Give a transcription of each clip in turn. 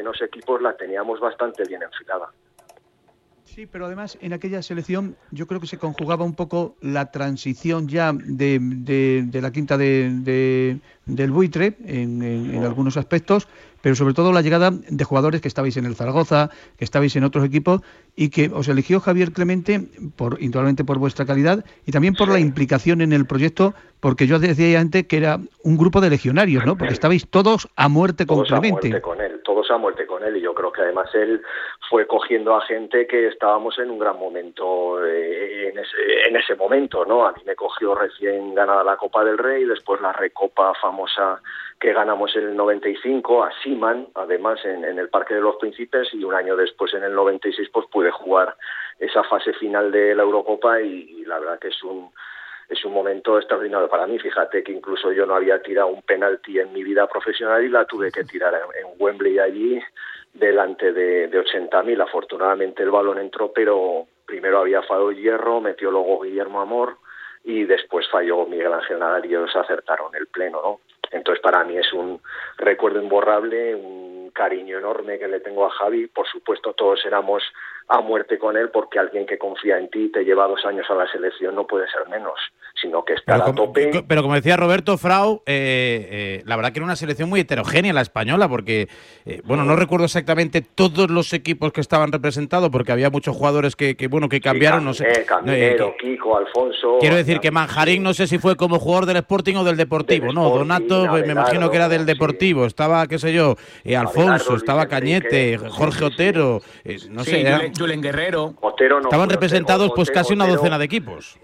menos equipos la teníamos bastante bien enfilada. Sí, pero además en aquella selección yo creo que se conjugaba un poco la transición ya de la quinta del Buitre en algunos aspectos, pero sobre todo la llegada de jugadores que estabais en el Zaragoza, que estabais en otros equipos y que os eligió Javier Clemente indudablemente por vuestra calidad y también por la implicación en el proyecto, porque yo decía antes que era un grupo de legionarios, ¿no? Porque estabais todos a muerte con Clemente. Todos a muerte con él, y yo creo que además él fue cogiendo a gente que estábamos en un gran momento en ese momento, ¿no? A mí me cogió recién ganada la Copa del Rey, después la Recopa famosa que ganamos en el 95 a Seaman, además en el Parque de los Príncipes, y un año después en el 96 pues pude jugar esa fase final de la Eurocopa y la verdad que es un momento extraordinario para mí. Fíjate que incluso yo no había tirado un penalti en mi vida profesional y la tuve que tirar en Wembley allí delante de 80.000. Afortunadamente el balón entró, pero primero había fallado Hierro, metió luego Guillermo Amor y después falló Miguel Ángel Nadal y ellos acertaron el pleno, ¿no? Entonces para mí es un recuerdo imborrable, un cariño enorme que le tengo a Javi. Por supuesto todos éramos a muerte con él, porque alguien que confía en ti, te lleva 2 años a la selección, no puede ser menos, sino que estar a tope. Pero como decía Roberto, Frau, la verdad que era una selección muy heterogénea la española, porque, no recuerdo exactamente todos los equipos que estaban representados, porque había muchos jugadores que cambiaron, sí, no sé. Caminero, Kiko, Alfonso... Quiero decir que Manjarín, no sé si fue como jugador del Sporting o del Deportivo, ¿no? Donato, me imagino que era del Deportivo, sí. Estaba, qué sé yo, Alfonso, estaba Cañete, Jorge Otero, no sé... Julen Guerrero. Otero no estaban fue, representados Otero, casi una Otero, docena de equipos.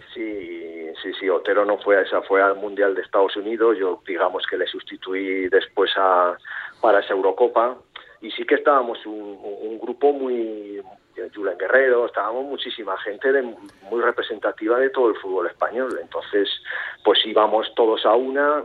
Sí, Otero no fue a esa, fue al Mundial de Estados Unidos. Yo digamos que le sustituí después para esa Eurocopa, y sí que estábamos un grupo muy... Julen Guerrero, estábamos muchísima gente muy representativa de todo el fútbol español. Entonces pues íbamos todos a una,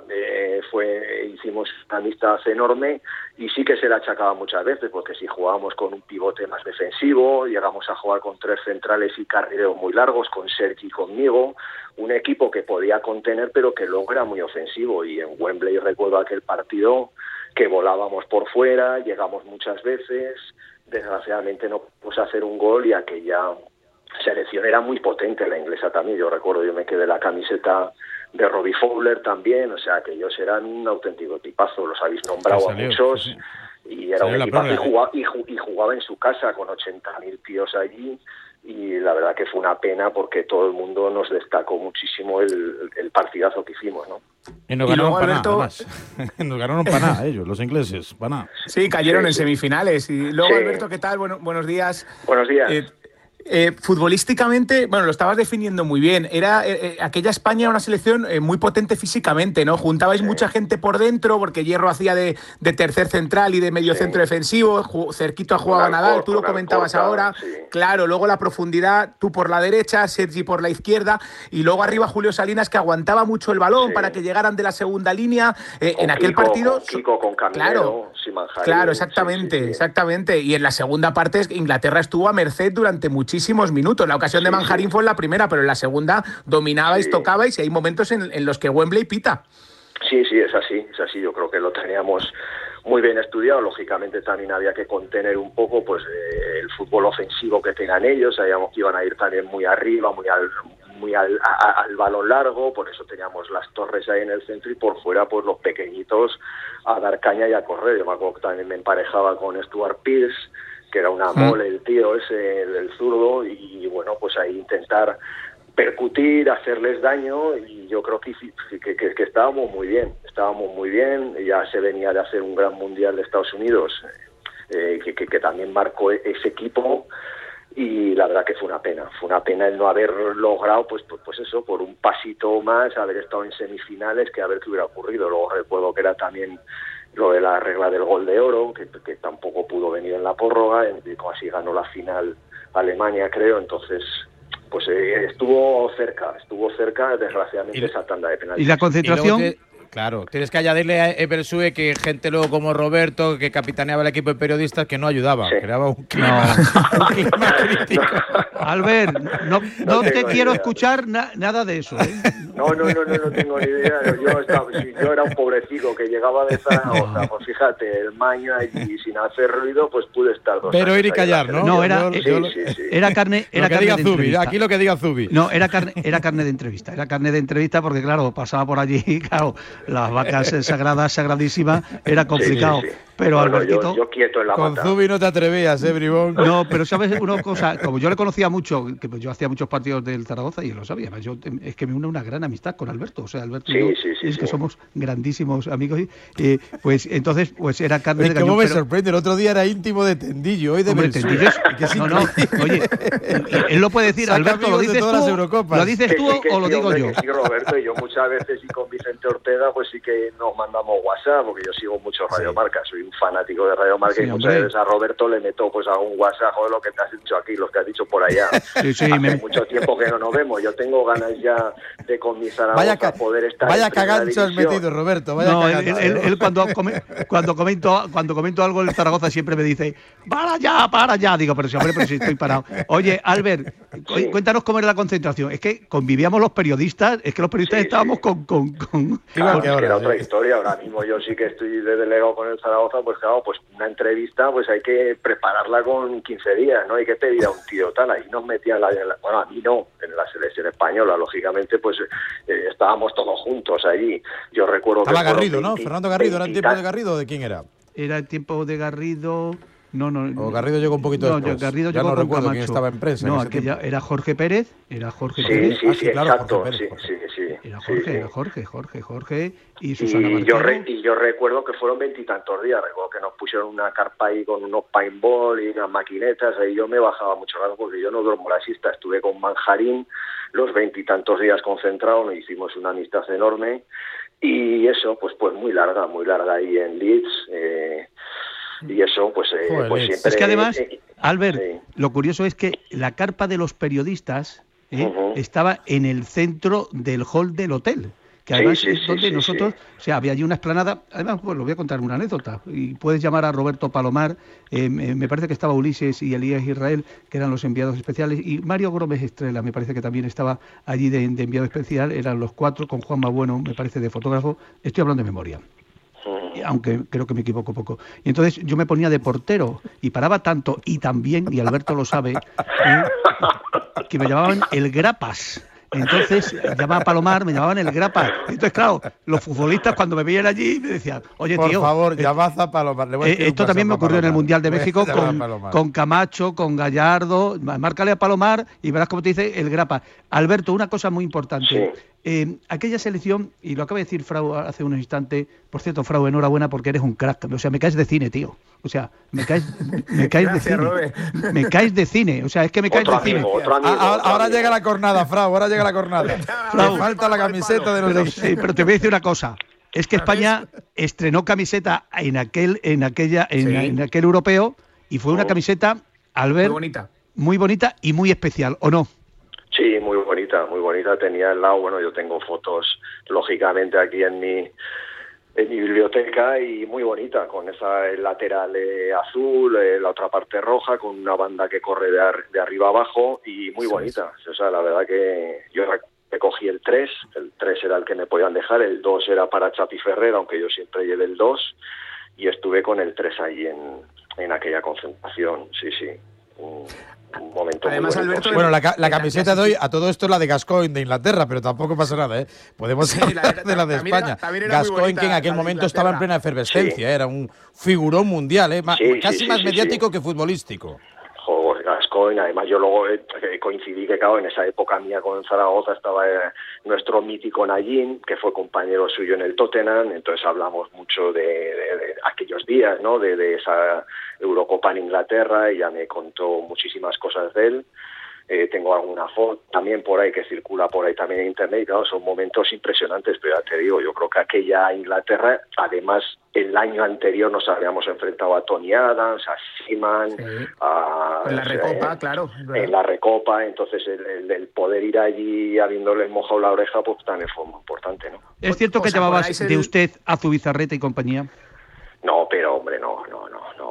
hicimos una amistad enorme, y sí que se la achacaba muchas veces, porque si jugábamos con un pivote más defensivo, llegamos a jugar con 3 centrales y carrileros muy largos, con Sergi y conmigo, un equipo que podía contener pero que luego era muy ofensivo. Y en Wembley recuerdo aquel partido que volábamos por fuera, llegamos muchas veces, desgraciadamente no pudimos hacer un gol, y aquella selección era muy potente, la inglesa también. Yo recuerdo, yo me quedé la camiseta de Robbie Fowler también, o sea que ellos eran un auténtico tipazo, los habéis nombrado a muchos, sí. Y era un equipazo, y jugaba en su casa con 80.000 tíos allí, y la verdad que fue una pena, porque todo el mundo nos destacó muchísimo el partidazo que hicimos, ¿no? Y nos ganaron para nada, además. Nos ganaron para nada ellos, los ingleses, para nada. Sí, cayeron en semifinales. Y luego, Alberto, ¿qué tal? Buenos días. Buenos días. Futbolísticamente, lo estabas definiendo muy bien. Era aquella España una selección muy potente físicamente, ¿no? Juntabais mucha gente por dentro, porque Hierro hacía de tercer central y de medio centro defensivo, cerquito a jugaba Nadal, tú lo comentabas ahora. Sí. Claro, luego la profundidad, tú por la derecha, Sergi por la izquierda, y luego arriba Julio Salinas, que aguantaba mucho el balón para que llegaran de la segunda línea. En aquel partido... Con Kiko, con Caminero, claro, exactamente. Y en la segunda parte Inglaterra estuvo a merced durante muchísimos minutos. La ocasión de Manjarín fue en la primera, pero en la segunda dominabais, tocabais, y hay momentos en los que Wembley pita. Sí, es así. Yo creo que lo teníamos muy bien estudiado. Lógicamente también había que contener un poco el fútbol ofensivo que tengan ellos. Sabíamos que iban a ir también muy arriba, muy al balón largo, por eso teníamos las torres ahí en el centro, y por fuera pues los pequeñitos a dar caña y a correr. Yo me acuerdo que también me emparejaba con Stuart Pearce, que era una mole el tío ese, el zurdo, y bueno, pues ahí intentar percutir, hacerles daño, y yo creo que estábamos muy bien, ya se venía de hacer un gran mundial de Estados Unidos, que también marcó ese equipo, y la verdad que fue una pena el no haber logrado, pues eso, por un pasito más, haber estado en semifinales, que a ver qué hubiera ocurrido. Luego recuerdo que era también lo de la regla del gol de oro, que tampoco pudo venir en la prórroga, así ganó la final Alemania, creo. Entonces pues estuvo cerca, desgraciadamente, esa tanda de penaltis. ¿Y la concentración? Claro, tienes que añadirle a Eversue que gente luego como Roberto, que capitaneaba el equipo de periodistas, que no ayudaba, creaba un clima crítico. Albert, no te quiero escuchar nada de eso, ¿eh? No tengo ni idea. Yo era un pobrecito que llegaba de Zaragoza, pues fíjate, el maño allí sin hacer ruido, pues pude estar 2 Pero años. ir y callar, ¿no? No, era Lo carne que de diga Zubi, entrevista. aquí lo que diga Zubi. No, era carne de entrevista. Era carne de entrevista porque, claro, pasaba por allí, claro, las vacas sagradas, sagradísimas, era complicado. Sí. Pero Albertito... Yo quieto en la Con mata. Zubi no te atrevías, Bribón. No, pero sabes una cosa, como yo le conocía mucho, que yo hacía muchos partidos del Zaragoza y él lo sabía, es que me une una gran amistad con Alberto, o sea, Alberto y yo, es que somos grandísimos amigos, pues entonces pues era carne de cañón. ¿Cómo me sorprende? El otro día era íntimo de Tendillo, hoy de Tendillo. No, oye, él lo puede decir, Alberto, ¿lo dices tú o lo digo yo? Sí, Roberto, y yo muchas veces y con Vicente Ortega pues sí que nos mandamos WhatsApp, porque yo sigo mucho Radio Marca, soy un fanático de Radio Marca y muchas veces a Roberto le meto pues a un WhatsApp, joder, lo que te has dicho aquí, lo que has dicho por allá. Hace mucho tiempo que no nos vemos, yo tengo ganas ya de con mi Zaragoza poder estar vaya cagancho has metido, Roberto, él cuando comento algo en Zaragoza siempre me dice, para allá, digo, pero si estoy parado. Oye, Albert, cuéntanos cómo era la concentración. Es que convivíamos los periodistas, estábamos con... Claro, que era otra historia. Ahora mismo yo sí que estoy de delegado con el Zaragoza, pues claro, pues una entrevista pues hay que prepararla con 15 días, ¿no? Hay que pedir a un tío tal, ahí nos metían bueno, a mí no, en la selección española, lógicamente, pues estábamos todos juntos allí. Yo recuerdo estaba que... Garrido, ¿no? Fernando Garrido, ¿era el tiempo de Garrido o de quién era? Era el tiempo de Garrido... No. O Garrido llegó un poquito después. Garrido ya llegó no con recuerdo Camacho. quién estaba en prensa. No, en ese tiempo. era Jorge Pérez. Sí, claro, exacto. Era Jorge y Susana Marcano. Y yo recuerdo que fueron 20 y tantos días. Recuerdo que nos pusieron una carpa ahí con unos paintball y unas maquinetas. Ahí yo me bajaba mucho rato porque yo no duermo la siesta. Estuve con Manjarín los 20 y tantos días concentrados. Nos hicimos una amistad enorme. Y eso, pues muy larga ahí en Leeds. Y eso, pues siempre... Es que además, Albert, lo curioso es que la carpa de los periodistas estaba en el centro del hall del hotel, que además es donde nosotros, o sea, había allí una explanada. Además, pues lo voy a contar una anécdota, y puedes llamar a Roberto Palomar, me parece que estaba Ulises y Elías Israel, que eran los enviados especiales, y Mario Gómez Estrella, me parece que también estaba allí de enviado especial, eran los 4, con Juanma Bueno, me parece, de fotógrafo. Estoy hablando de memoria, aunque creo que me equivoco poco. Y entonces yo me ponía de portero y paraba tanto y tan bien, y Alberto lo sabe, que me llamaban el Grapas. Entonces llamaba a Palomar, me llamaban el Grapa. Entonces, claro, los futbolistas cuando me veían allí me decían, oye, por tío, favor, llamad a Palomar. Esto también me ocurrió en el Mundial de México con Camacho, con Gallardo. Márcale a Palomar y verás cómo te dice el Grapa. Alberto, una cosa muy importante. Aquella selección, y lo acaba de decir Frau hace unos instantes, por cierto, Frau, enhorabuena porque eres un crack. O sea, me caes de cine, tío. O sea, me caes gracias, de cine. Robert. Me caes de cine. O sea, es que me caes de cine. Ahora llega la cornada, Frau, ahora llega la cornada. Frau, falta la camiseta de los... Sí, pero te voy a decir una cosa. Es que España estrenó camiseta en aquel europeo, y fue una camiseta, Albert, muy bonita y muy especial, ¿o no? Sí, muy bonita. Tenía al lado, bueno, yo tengo fotos, lógicamente, aquí en mi biblioteca, y muy bonita, con esa lateral azul, la otra parte roja, con una banda que corre de arriba abajo, y muy bonita. O sea, la verdad que yo cogí el 3 era el que me podían dejar, el 2 era para Chapi Ferrer, aunque yo siempre llevé el 2, y estuve con el 3 ahí en aquella concentración, sí. Un momento. Además, muy bonito. Bueno, la camiseta de hoy, a todo esto, es la de Gascoigne de Inglaterra, pero tampoco pasa nada, ¿eh? Podemos hablar de la de España. Gascoigne, que en aquel momento estaba en plena efervescencia, era un figurón mundial, casi más mediático que futbolístico. Joder, Gascoigne, además yo luego coincidí que, claro, en esa época mía con Zaragoza estaba nuestro mítico Nayín, que fue compañero suyo en el Tottenham, entonces hablamos mucho de aquellos días, ¿no? De esa Eurocopa en Inglaterra, y ya me contó muchísimas cosas de él. Tengo alguna foto también por ahí que circula por ahí también en internet, y claro, son momentos impresionantes, pero ya te digo, yo creo que aquella Inglaterra, además el año anterior nos habíamos enfrentado a Tony Adams, a Seaman, en la Recopa, claro. En la Recopa, entonces el poder ir allí habiéndoles mojado la oreja, pues también fue muy importante, ¿no? ¿Es cierto que llamabas de usted a Zubizarreta y compañía? No, pero hombre, no.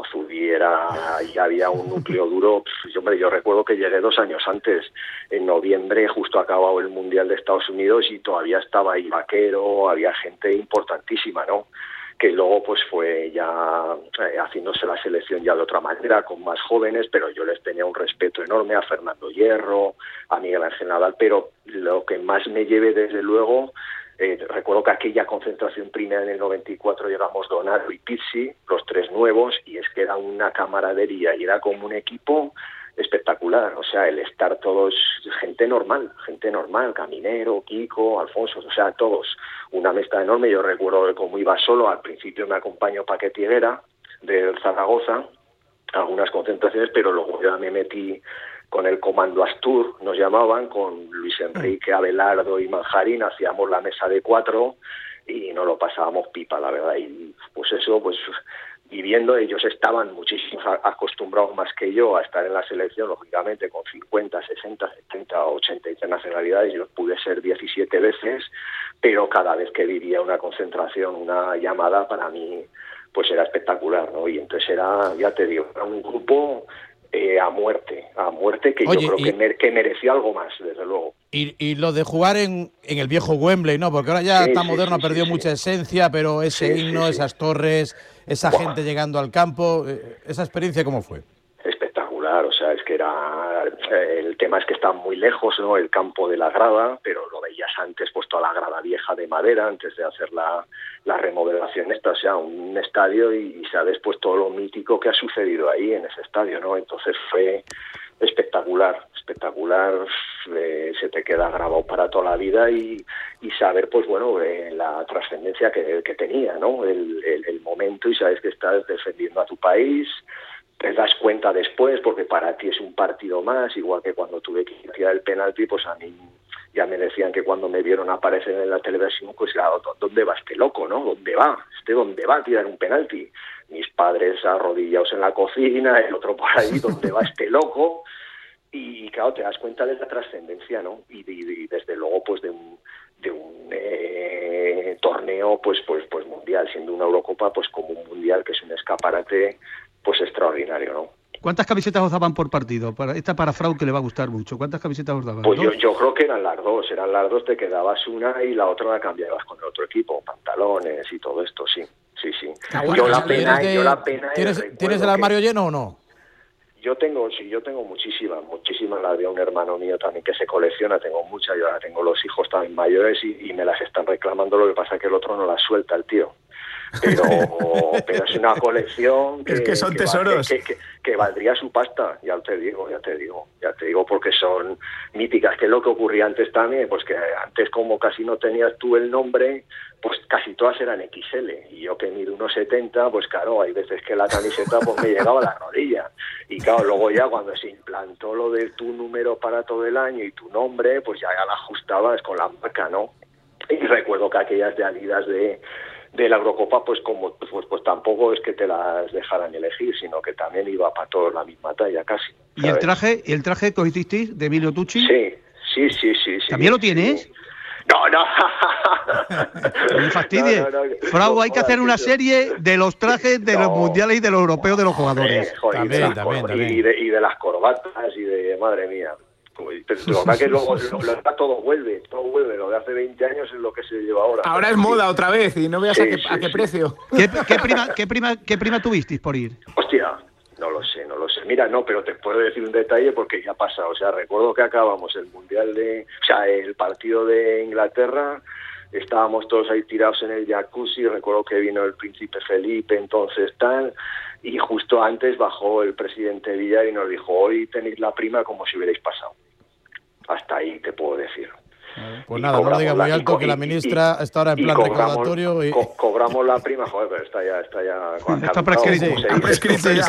Zubí ya había un núcleo duro. Yo recuerdo que llegué 2 años antes, en noviembre, justo acabado el Mundial de Estados Unidos, y todavía estaba ahí Vaquero, había gente importantísima, ¿no? Que luego pues fue ya haciéndose la selección ya de otra manera, con más jóvenes, pero yo les tenía un respeto enorme a Fernando Hierro, a Miguel Ángel Nadal, pero lo que más me llevé desde luego, recuerdo que aquella concentración primera en el 94 llegamos Donato y Pizzi, los 3 nuevos, y es que era una camaradería y era como un equipo espectacular, o sea, el estar todos, gente normal, Caminero, Kiko, Alfonso, o sea, todos, una mezcla enorme. Yo recuerdo cómo iba solo, al principio me acompañó Paquet Higuera del Zaragoza, algunas concentraciones, pero luego ya me metí con el Comando Astur, nos llamaban, con Luis Enrique, Abelardo y Manjarín, hacíamos la mesa de 4 y nos lo pasábamos pipa, la verdad, y pues eso, pues viviendo, ellos estaban muchísimo acostumbrados más que yo a estar en la selección, lógicamente con 50, 60, 70, 80 nacionalidades. Yo pude ser 17 veces, pero cada vez que vivía una concentración, una llamada, para mí pues era espectacular, ¿no? Y entonces era, ya te digo, era un grupo a muerte, que Oye, yo creo que mereció algo más, desde luego. Y lo de jugar en el viejo Wembley, ¿no? Porque ahora ya está moderno, ha perdido mucha esencia, pero ese himno, esas torres, esa gente llegando al campo, ¿esa experiencia cómo fue? Espectacular, o sea, es que el tema es que está muy lejos, ¿no? El campo de la grada, pero lo veías antes, pues toda la grada vieja de madera, antes de hacer la remodelación esta, o sea, un estadio, y sabes pues todo lo mítico que ha sucedido ahí en ese estadio, ¿no? Entonces fue espectacular, se te queda grabado para toda la vida, y saber pues bueno, la trascendencia que tenía, ¿no? El momento, y sabes que estás defendiendo a tu país. Te das cuenta después, porque para ti es un partido más, igual que cuando tuve que tirar el penalti, pues a mí ya me decían que cuando me vieron aparecer en la televisión, pues claro, ¿dónde va este loco, no? ¿Dónde va a tirar un penalti? Mis padres arrodillados en la cocina, el otro por ahí, ¿dónde va este loco? Y claro, te das cuenta de la trascendencia, ¿no? Y desde luego, pues de un torneo pues mundial, siendo una Eurocopa pues como un mundial, que es un escaparate pues extraordinario, ¿no? ¿Cuántas camisetas os daban por partido? Para Frau, que le va a gustar mucho. ¿Cuántas camisetas os daban? Pues yo creo que eran las dos, te quedabas una y la otra la cambiabas con el otro equipo, pantalones y todo esto, sí. Yo la pena ¿Tienes el armario lleno o no? Yo tengo muchísimas, la había un hermano mío también que se colecciona, tengo muchas, yo ahora tengo los hijos también mayores y me las están reclamando, lo que pasa es que el otro no las suelta, el tío. Pero es una colección que son tesoros que valdría su pasta, ya te digo, porque son míticas. Que es lo que ocurría antes también, pues que antes, como casi no tenías tú el nombre, pues casi todas eran XL, y yo que mido 1,70, pues claro, hay veces que la camiseta pues me llegaba a la rodilla, y claro, luego ya cuando se implantó lo de tu número para todo el año y tu nombre, pues ya la ajustabas con la marca, ¿no? Y recuerdo que aquellas de Adidas de la Eurocopa, pues tampoco es que te las dejaran elegir, sino que también iba para todos la misma talla casi, ¿sabes? ¿Y el traje que hicisteis de Emilio Tucci? Sí. ¿También lo tienes? Sí. No. No me fastidie. No. Frau, hay que hacer una serie de los trajes de los mundiales y de los europeos de los jugadores. También. Y de las corbatas y de, madre mía. Pero lo verdad que luego todo vuelve, lo de hace 20 años es lo que se lleva ahora. Ahora es moda otra vez, y no veas a qué precio. ¿Qué prima tuvisteis por ir? Hostia, no lo sé. Mira, no, pero te puedo decir un detalle porque ya ha pasado. O sea, recuerdo que acabamos el el partido de Inglaterra, estábamos todos ahí tirados en el jacuzzi, recuerdo que vino el príncipe Felipe, entonces tal, y justo antes bajó el presidente Villar y nos dijo: hoy tenéis la prima como si hubierais pasado. Hasta ahí te puedo decir. Pues nada, no lo diga muy alto, que la ministra está ahora en plan recaudatorio. Cobramos la prima, joder, pero está prescrito ya.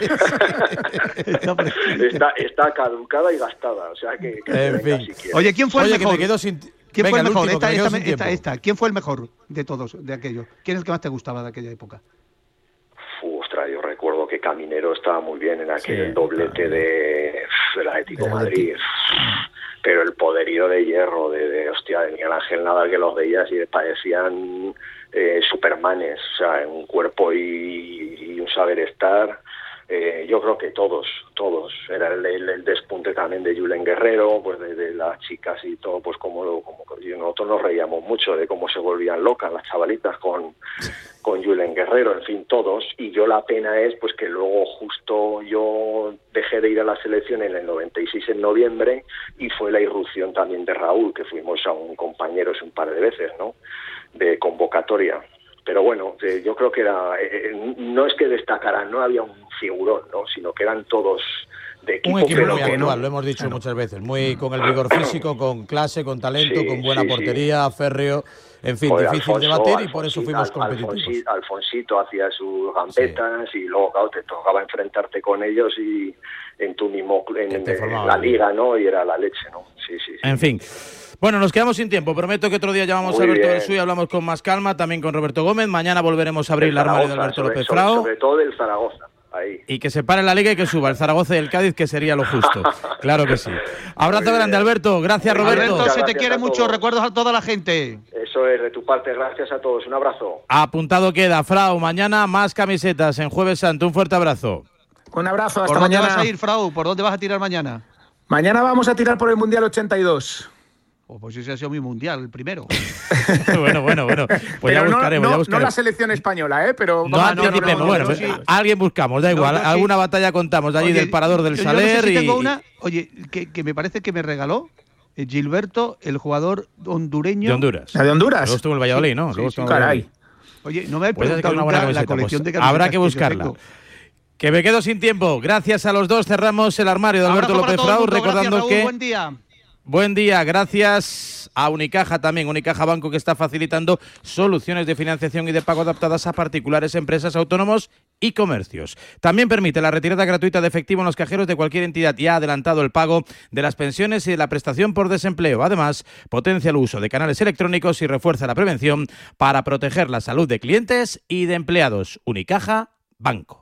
Está caducada y gastada, o sea que en fin. Si oye, ¿quién fue el mejor? ¿Quién fue el mejor? ¿Quién fue el mejor de todos, de aquello? ¿Quién es el que más te gustaba de aquella época? Ostras, yo recuerdo que Caminero estaba muy bien en aquel doblete del Atlético de Madrid. Pero el poderío de Hierro, de Miguel Ángel Nadal, que los veías y parecían supermanes, o sea, un cuerpo y un saber estar. Yo creo que todos. Era el despunte también de Julen Guerrero, pues de las chicas y todo, pues como nosotros nos reíamos mucho de cómo se volvían locas las chavalitas con Julen Guerrero, en fin, todos. Y yo la pena es pues que luego justo yo dejé de ir a la selección en el 96 en noviembre, y fue la irrupción también de Raúl, que fuimos aún compañeros un par de veces, ¿no?, de convocatoria. Pero bueno, yo creo que no es que destacaran, no había un figurón, ¿no?, sino que eran todos de equipo. Un equipo muy actual, lo hemos dicho muchas veces, muy con el vigor físico, con clase, con talento, con buena portería, férreo, en fin, difícil de bater, y por eso fuimos competitivos. Alfonsito hacía sus gambetas, y luego, claro, te tocaba enfrentarte con ellos y en tu mismo en la liga, ¿no?, y era la leche, ¿no? Sí. En fin. Bueno, nos quedamos sin tiempo. Prometo que otro día llamamos a Alberto del Suy y hablamos con más calma, también con Roberto Gómez. Mañana volveremos a abrir el armario de Alberto López Frao. Sobre todo del Zaragoza. Ahí. Y que se pare la liga y que suba el Zaragoza y el Cádiz, que sería lo justo. Claro que sí. Abrazo grande, Alberto. Gracias, Roberto. Alberto, se te quiere mucho. Recuerdos a toda la gente. Eso es, de tu parte. Gracias a todos. Un abrazo. Apuntado queda, Frau. Mañana más camisetas en Jueves Santo. Un fuerte abrazo. Un abrazo. Hasta mañana. ¿Por dónde vas a ir, Frau? ¿Por dónde vas a tirar mañana? Mañana vamos a tirar por el Mundial 82. Pues ese ha sido mi mundial, el primero. Bueno. Pues ya buscaremos. No la selección española, pero... No anticipemos. Bueno, pues, alguien buscamos, da igual. Alguna batalla contamos de allí, del Parador del Saler. Yo no sé si tengo una, que me parece que me regaló Gilberto, el jugador hondureño. De Honduras. ¿De Honduras? Luego estuvo en el Valladolid, ¿no? Sí, caray. Oye, no me he preguntado nunca la colección de camisetas. Habrá que buscarla. Que me quedo sin tiempo. Gracias a los dos. Cerramos el armario de Alberto López Frau, recordando gracias, que... Buen día. Buen día, gracias a Unicaja también, Unicaja Banco, que está facilitando soluciones de financiación y de pago adaptadas a particulares, empresas, autónomos y comercios. También permite la retirada gratuita de efectivo en los cajeros de cualquier entidad y ha adelantado el pago de las pensiones y de la prestación por desempleo. Además, potencia el uso de canales electrónicos y refuerza la prevención para proteger la salud de clientes y de empleados. Unicaja Banco.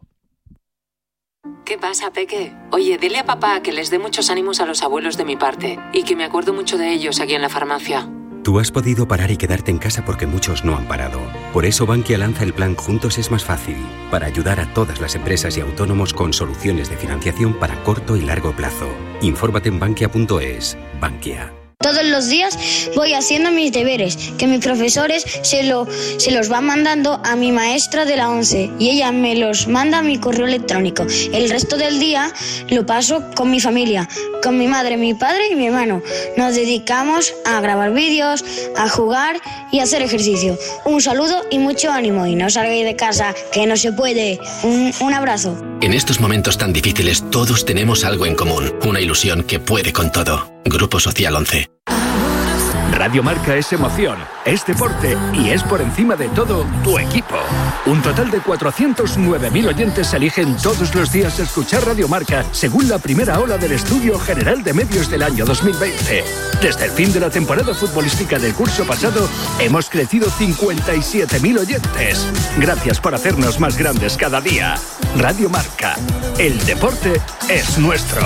¿Qué pasa, Peque? Oye, dile a papá que les dé muchos ánimos a los abuelos de mi parte y que me acuerdo mucho de ellos aquí en la farmacia. Tú has podido parar y quedarte en casa porque muchos no han parado. Por eso Bankia lanza el plan Juntos es más fácil, para ayudar a todas las empresas y autónomos con soluciones de financiación para corto y largo plazo. Infórmate en bankia.es. Bankia. Todos los días voy haciendo mis deberes, que mis profesores se los van mandando a mi maestra de la 11 y ella me los manda a mi correo electrónico. El resto del día lo paso con mi familia, con mi madre, mi padre y mi hermano. Nos dedicamos a grabar vídeos, a jugar y a hacer ejercicio. Un saludo y mucho ánimo, y no salgáis de casa, que no se puede. Un abrazo. En estos momentos tan difíciles todos tenemos algo en común, una ilusión que puede con todo. Grupo Social 11. Radio Marca es emoción, es deporte y es por encima de todo tu equipo. Un total de 409.000 oyentes eligen todos los días escuchar Radio Marca según la primera ola del Estudio General de Medios del año 2020. Desde el fin de la temporada futbolística del curso pasado, hemos crecido 57.000 oyentes. Gracias por hacernos más grandes cada día. Radio Marca, el deporte es nuestro.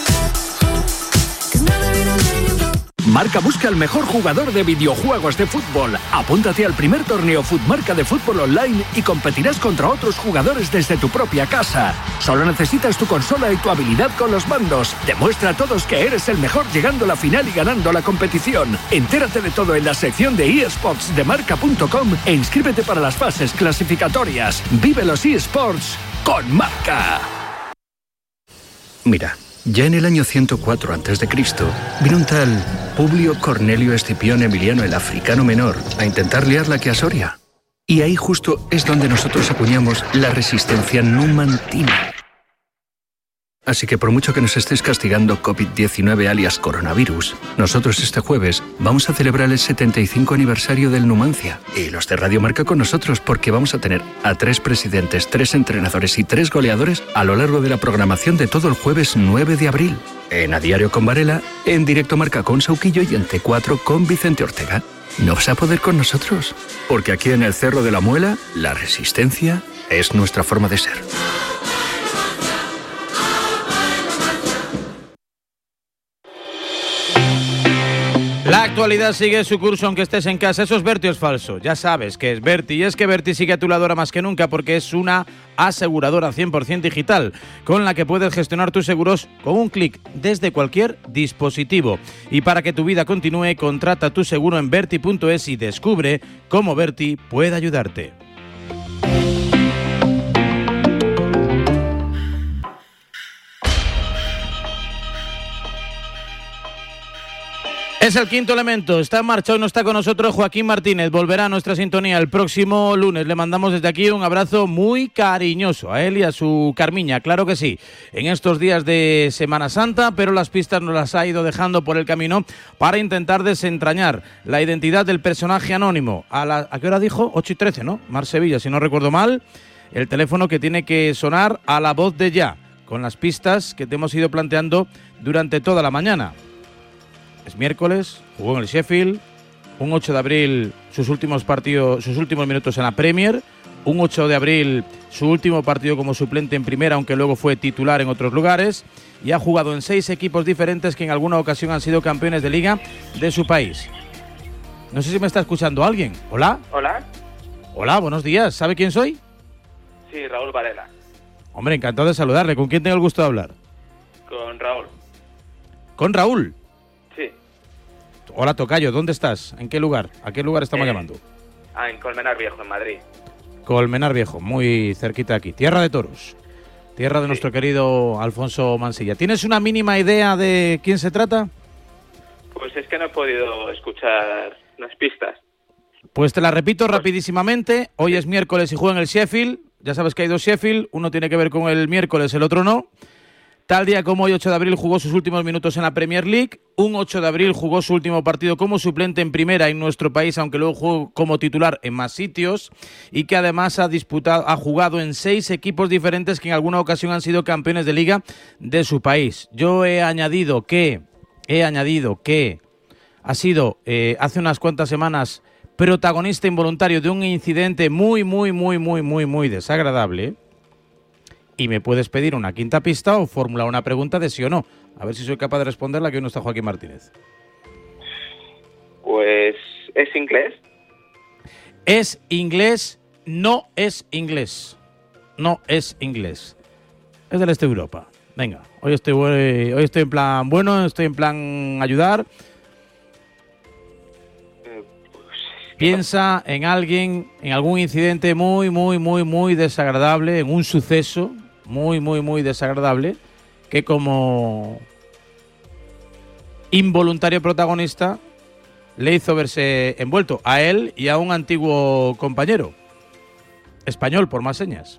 Marca busca el mejor jugador de videojuegos de fútbol. Apúntate al primer torneo Futmarca de fútbol online y competirás contra otros jugadores desde tu propia casa. Solo necesitas tu consola y tu habilidad con los mandos. Demuestra a todos que eres el mejor llegando a la final y ganando la competición. Entérate de todo en la sección de eSports de marca.com e inscríbete para las fases clasificatorias. Vive los eSports con Marca. Mira, ya en el año 104 a.C. vino un tal Publio Cornelio Escipión Emiliano el Africano Menor a intentar liarla que a Soria. Y ahí justo es donde nosotros acuñamos la resistencia numantina. Así que por mucho que nos estés castigando COVID-19 alias coronavirus, nosotros este jueves vamos a celebrar el 75 aniversario del Numancia. Y los de Radio Marca con nosotros, porque vamos a tener a 3 presidentes, 3 entrenadores y 3 goleadores a lo largo de la programación de todo el jueves 9 de abril. En A Diario con Varela, en Directo Marca con Sauquillo y en T4 con Vicente Ortega. No vas a poder con nosotros, porque aquí en el Cerro de la Muela, la resistencia es nuestra forma de ser. La actualidad sigue su curso aunque estés en casa. Eso es Berti o es falso. Ya sabes que es Berti. Y es que Berti sigue a tu lado ahora más que nunca porque es una aseguradora 100% digital con la que puedes gestionar tus seguros con un clic desde cualquier dispositivo. Y para que tu vida continúe, contrata tu seguro en Berti.es y descubre cómo Berti puede ayudarte. Es el quinto elemento, está en marcha, hoy no está con nosotros Joaquín Martínez, volverá a nuestra sintonía el próximo lunes. Le mandamos desde aquí un abrazo muy cariñoso a él y a su Carmiña, claro que sí, en estos días de Semana Santa, pero las pistas nos las ha ido dejando por el camino para intentar desentrañar la identidad del personaje anónimo. ¿A qué hora dijo? 8:13, ¿no? Mar Sevilla, si no recuerdo mal, el teléfono que tiene que sonar a la voz de ya, con las pistas que te hemos ido planteando durante toda la mañana. Es miércoles, jugó en el Sheffield, un 8 de abril sus últimos minutos en la Premier, un 8 de abril su último partido como suplente en primera, aunque luego fue titular en otros lugares, y ha jugado en 6 equipos diferentes que en alguna ocasión han sido campeones de liga de su país. No sé si me está escuchando alguien. ¿Hola? Hola. Hola, buenos días. ¿Sabe quién soy? Sí, Raúl Varela. Hombre, encantado de saludarle. ¿Con quién tengo el gusto de hablar? Con Raúl. ¿Con Raúl? Sí. Hola, tocayo, ¿dónde estás? ¿En qué lugar? ¿A qué lugar estamos llamando? En Colmenar Viejo, en Madrid. Colmenar Viejo, muy cerquita de aquí. Tierra de toros. Tierra de nuestro querido Alfonso Mansilla. ¿Tienes una mínima idea de quién se trata? Pues es que no he podido escuchar las pistas. Pues te la repito rapidísimamente. Hoy es miércoles y juega en el Sheffield. Ya sabes que hay 2 Sheffield. Uno tiene que ver con el miércoles, el otro no. Tal día como hoy, 8 de abril, jugó sus últimos minutos en la Premier League. Un 8 de abril jugó su último partido como suplente en primera en nuestro país, aunque luego jugó como titular en más sitios. Y que además ha jugado en 6 equipos diferentes que en alguna ocasión han sido campeones de liga de su país. Yo he añadido que ha sido hace unas cuantas semanas protagonista involuntario de un incidente muy desagradable. Y me puedes pedir una quinta pista o formular una pregunta de sí o no. A ver si soy capaz de responderla, que hoy no está Joaquín Martínez. Pues, ¿es inglés? Es inglés, no es inglés. No es inglés. Es del este de Europa. Venga, hoy estoy en plan bueno, estoy en plan ayudar. Piensa en alguien, en algún incidente muy desagradable, en un suceso muy desagradable, que como involuntario protagonista le hizo verse envuelto a él y a un antiguo compañero español, por más señas.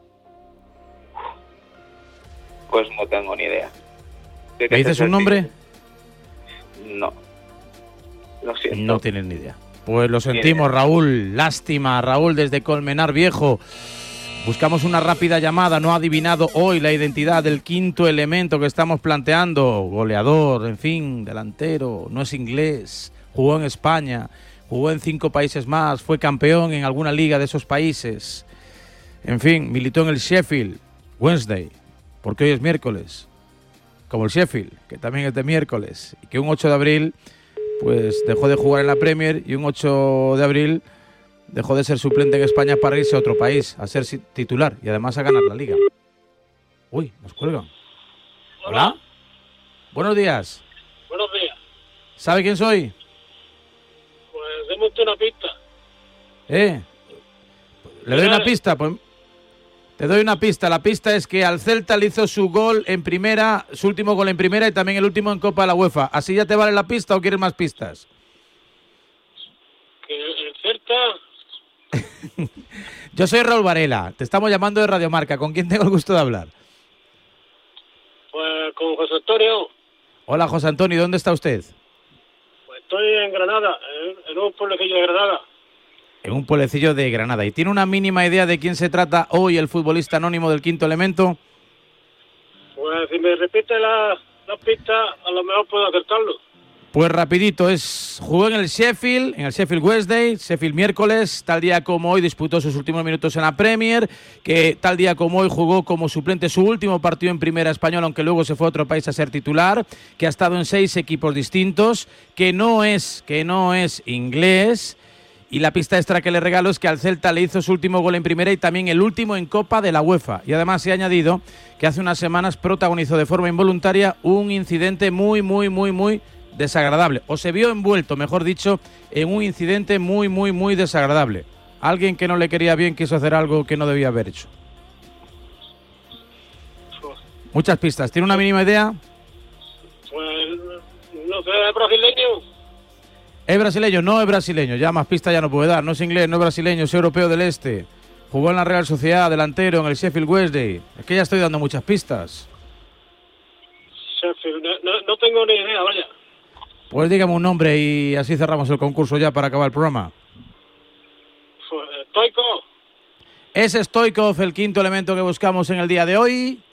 Pues no tengo ni idea. ¿Me dices un nombre? No. Lo siento. No tienes ni idea. Pues lo sentimos, Raúl. Lástima, Raúl, desde Colmenar Viejo. Buscamos una rápida llamada. No ha adivinado hoy la identidad del quinto elemento que estamos planteando. Goleador, en fin, delantero. No es inglés. Jugó en España. Jugó en 5 países más. Fue campeón en alguna liga de esos países. En fin, militó en el Sheffield Wednesday, porque hoy es miércoles. Como el Sheffield, que también es de miércoles. Y que un 8 de abril... pues dejó de jugar en la Premier y un 8 de abril dejó de ser suplente en España para irse a otro país, a ser titular y además a ganar la Liga. Uy, nos cuelgan. ¿Hola? Buenos días. Buenos días. ¿Sabe quién soy? Pues déme usted una pista. ¿Le doy una pista? Pues te doy una pista. La pista es que al Celta le hizo su gol en primera, su último gol en primera y también el último en Copa de la UEFA. ¿Así ya te vale la pista o quieres más pistas? Que el Celta... Yo soy Raúl Varela. Te estamos llamando de Radiomarca. ¿Con quién tengo el gusto de hablar? Pues con José Antonio. Hola, José Antonio. ¿Dónde está usted? Pues estoy en Granada, en un pueblecillo de Granada. En un pueblecillo de Granada. ¿Y tiene una mínima idea de quién se trata hoy el futbolista anónimo del quinto elemento? Pues si me repite la pista, a lo mejor puedo acertarlo. Pues rapidito, jugó en el Sheffield Wednesday, Sheffield miércoles, tal día como hoy disputó sus últimos minutos en la Premier, que tal día como hoy jugó como suplente su último partido en Primera Española, aunque luego se fue a otro país a ser titular, que ha estado en 6 equipos distintos, que no es inglés. Y la pista extra que le regalo es que al Celta le hizo su último gol en Primera y también el último en Copa de la UEFA. Y además se ha añadido que hace unas semanas protagonizó de forma involuntaria un incidente muy desagradable, o se vio envuelto, mejor dicho, en un incidente muy desagradable. Alguien que no le quería bien quiso hacer algo que no debía haber hecho. Muchas pistas. ¿Tiene una mínima idea? Pues no sé, ¿es brasileño? ¿Es brasileño? No es brasileño. Ya más pistas ya no puede dar. No es inglés, no es brasileño, es europeo del este. Jugó en la Real Sociedad, delantero, en el Sheffield Wednesday. Es que ya estoy dando muchas pistas. Sheffield, no tengo ni idea, vaya. Pues dígame un nombre y así cerramos el concurso ya para acabar el programa. Stoichkov. Es Stoichkov el quinto elemento que buscamos en el día de hoy.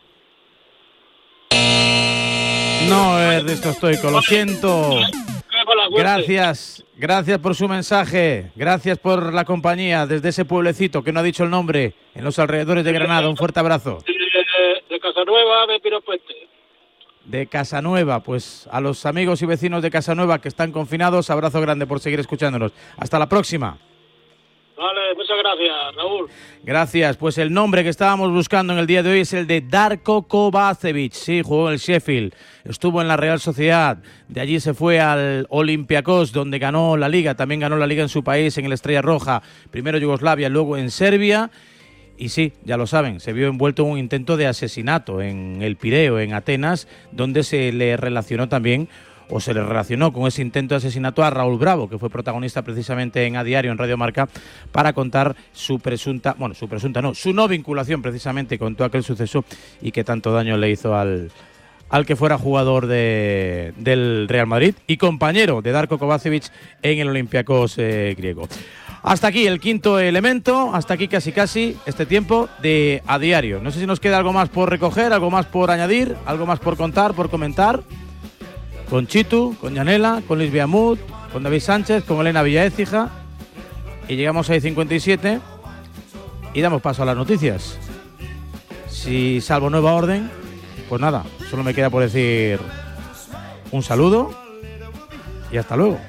No es Risto Stoichkov, lo siento. Gracias por su mensaje, gracias por la compañía desde ese pueblecito que no ha dicho el nombre, en los alrededores de Granada. Un fuerte abrazo. De Casanueva, de Piropuente. De Casanueva, pues a los amigos y vecinos de Casanueva que están confinados, abrazo grande por seguir escuchándonos. Hasta la próxima. Vale, muchas gracias, Raúl. Gracias, pues el nombre que estábamos buscando en el día de hoy es el de Darko Kovacevic. Sí, jugó en el Sheffield, estuvo en la Real Sociedad, de allí se fue al Olympiacos, donde ganó la Liga, también ganó la Liga en su país, en el Estrella Roja, primero Yugoslavia, luego en Serbia. Y sí, ya lo saben, se vio envuelto en un intento de asesinato en el Pireo, en Atenas, donde se le relacionó con ese intento de asesinato a Raúl Bravo, que fue protagonista precisamente en A Diario, en Radio Marca, para contar su no vinculación precisamente con todo aquel suceso y que tanto daño le hizo al que fuera jugador del Real Madrid y compañero de Darko Kovacevic en el Olympiacos griego. Hasta aquí el quinto elemento, hasta aquí casi este tiempo de A Diario. No sé si nos queda algo más por recoger, algo más por añadir, algo más por contar, por comentar. Con Chitu, con Yanela, con Luis Biamut, con David Sánchez, con Elena Villaécija. Y llegamos a 57 y damos paso a las noticias. Si salvo nueva orden, pues nada, solo me queda por decir un saludo y hasta luego.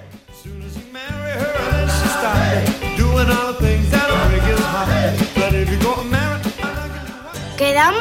Queda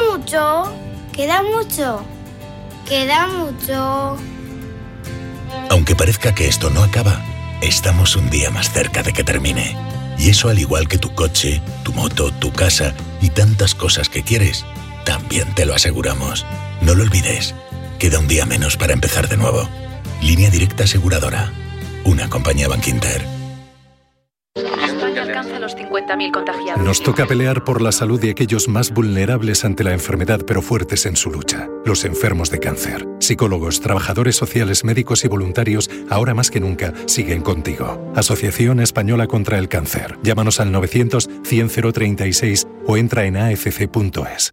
mucho. Aunque parezca que esto no acaba, estamos un día más cerca de que termine. Y eso, al igual que tu coche, tu moto, tu casa y tantas cosas que quieres, también te lo aseguramos. No lo olvides, queda un día menos para empezar de nuevo. Línea Directa Aseguradora, una compañía Bankinter. España alcanza los 50.000 contagiados. Nos toca pelear por la salud de aquellos más vulnerables ante la enfermedad pero fuertes en su lucha. Los enfermos de cáncer. Psicólogos, trabajadores sociales, médicos y voluntarios, ahora más que nunca, siguen contigo. Asociación Española contra el Cáncer. Llámanos al 900-100-036 o entra en afc.es.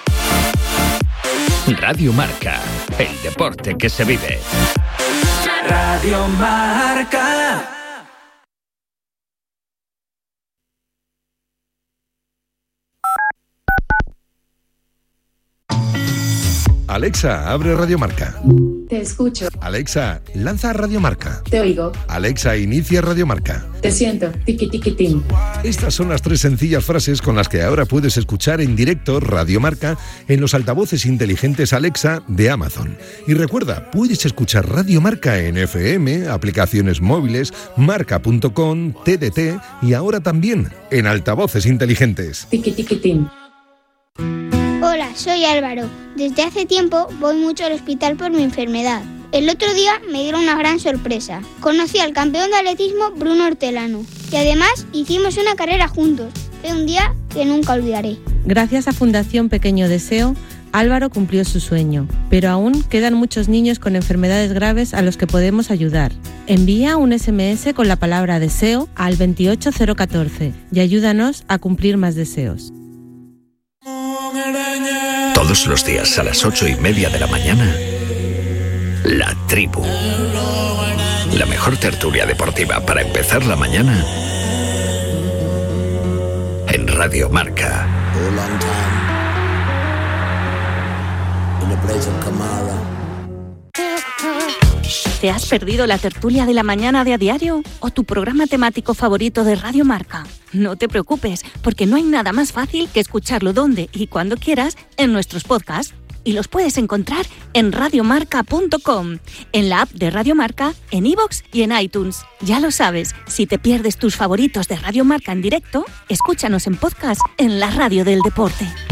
Radio Marca, el deporte que se vive. Radio Marca. Alexa, abre Radio Marca. Te escucho. Alexa, lanza Radio Marca. Te oigo. Alexa, inicia Radio Marca. Te siento. Tiki tiki tim. Estas son las 3 sencillas frases con las que ahora puedes escuchar en directo Radio Marca en los altavoces inteligentes Alexa de Amazon. Y recuerda, puedes escuchar Radio Marca en FM, aplicaciones móviles, marca.com, TDT y ahora también en altavoces inteligentes. Tiki tiki tim. Hola, soy Álvaro. Desde hace tiempo voy mucho al hospital por mi enfermedad. El otro día me dieron una gran sorpresa. Conocí al campeón de atletismo Bruno Hortelano y además hicimos una carrera juntos. Fue un día que nunca olvidaré. Gracias a Fundación Pequeño Deseo, Álvaro cumplió su sueño, pero aún quedan muchos niños con enfermedades graves a los que podemos ayudar. Envía un SMS con la palabra deseo al 28014 y ayúdanos a cumplir más deseos. Todos los días a las 8:30 de la mañana, La Tribu. La mejor tertulia deportiva para empezar la mañana en Radio Marca. ¿Te has perdido la tertulia de la mañana de A Diario o tu programa temático favorito de Radio Marca? No te preocupes, porque no hay nada más fácil que escucharlo donde y cuando quieras en nuestros podcasts. Y los puedes encontrar en radiomarca.com, en la app de Radio Marca, en iVoox y en iTunes. Ya lo sabes, si te pierdes tus favoritos de Radio Marca en directo, escúchanos en podcast en la radio del deporte.